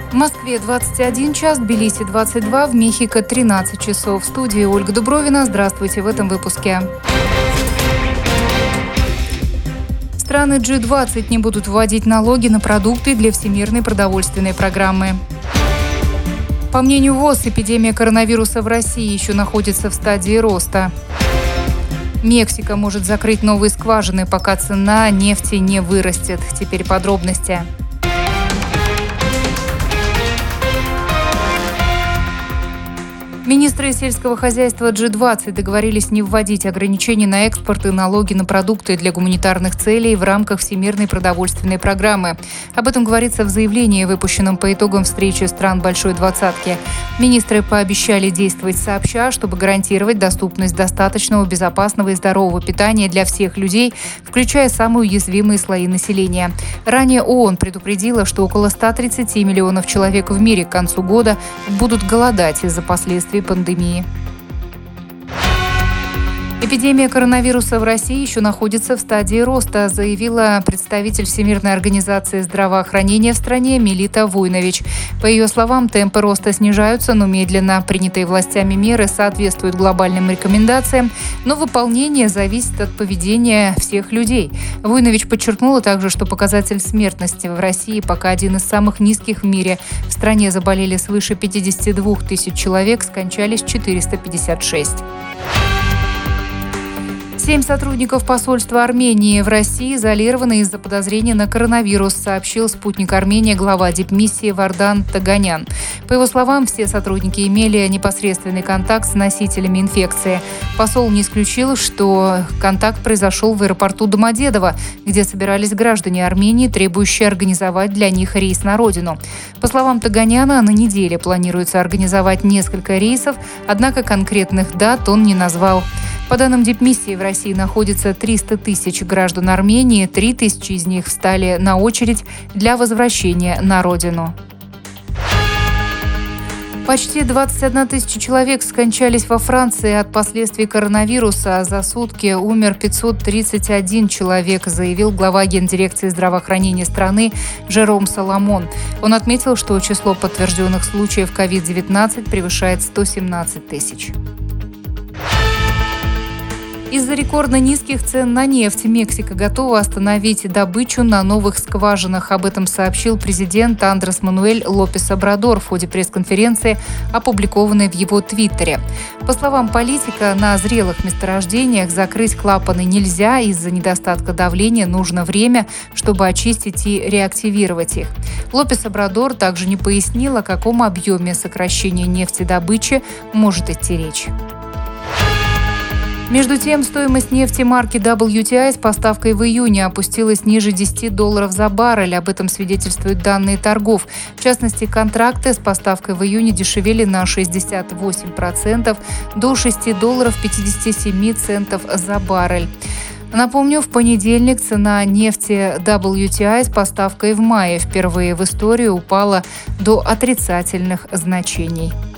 В Москве 21 час, в Тбилиси 22, в Мехико 13 часов. В студии Ольга Дубровина. Здравствуйте в этом выпуске. Страны G20 не будут вводить налоги на продукты для Всемирной продовольственной программы. По мнению ВОЗ, эпидемия коронавируса в России еще находится в стадии роста. Мексика может закрыть новые скважины, пока цена нефти не вырастет. Теперь подробности. Министры сельского хозяйства G20 договорились не вводить ограничения на экспорт и налоги на продукты для гуманитарных целей в рамках Всемирной продовольственной программы. Об этом говорится в заявлении, выпущенном по итогам встречи стран Большой Двадцатки. Министры пообещали действовать сообща, чтобы гарантировать доступность достаточного, безопасного и здорового питания для всех людей, включая самые уязвимые слои населения. Ранее ООН предупредила, что около 130 миллионов человек в мире к концу года будут голодать из-за последствий пандемии. Эпидемия коронавируса в России еще находится в стадии роста, заявила представитель Всемирной организации здравоохранения в стране Мелита Войнович. По ее словам, темпы роста снижаются, но медленно. Принятые властями меры соответствуют глобальным рекомендациям, но выполнение зависит от поведения всех людей. Войнович подчеркнула также, что показатель смертности в России пока один из самых низких в мире. В стране заболели свыше 52 тысяч человек, скончались 456. 7 сотрудников посольства Армении в России изолированы из-за подозрения на коронавирус, сообщил «Спутник Армения» глава дипмиссии Вардан Таганян. По его словам, все сотрудники имели непосредственный контакт с носителями инфекции. Посол не исключил, что контакт произошел в аэропорту Домодедово, где собирались граждане Армении, требующие организовать для них рейс на родину. По словам Таганяна, на неделе планируется организовать несколько рейсов, однако конкретных дат он не назвал. По данным дипмиссии, в России находится 300 тысяч граждан Армении, 3 тысячи из них встали на очередь для возвращения на родину. Почти 21 тысяча человек скончались во Франции от последствий коронавируса. За сутки умер 531 человек, заявил глава Гендирекции здравоохранения страны Жером Соломон. Он отметил, что число подтвержденных случаев COVID-19 превышает 117 тысяч. Из-за рекордно низких цен на нефть Мексика готова остановить добычу на новых скважинах. Об этом сообщил президент Андрес Мануэль Лопес Обрадор в ходе пресс-конференции, опубликованной в его твиттере. По словам политика, на зрелых месторождениях закрыть клапаны нельзя. Из-за недостатка давления нужно время, чтобы очистить и реактивировать их. Лопес Обрадор также не пояснил, о каком объеме сокращения нефтедобычи может идти речь. Между тем, стоимость нефти марки WTI с поставкой в июне опустилась ниже $10 за баррель. Об этом свидетельствуют данные торгов. В частности, контракты с поставкой в июне дешевели на 68% до $6.57 за баррель. Напомню, в понедельник цена нефти WTI с поставкой в мае впервые в истории упала до отрицательных значений.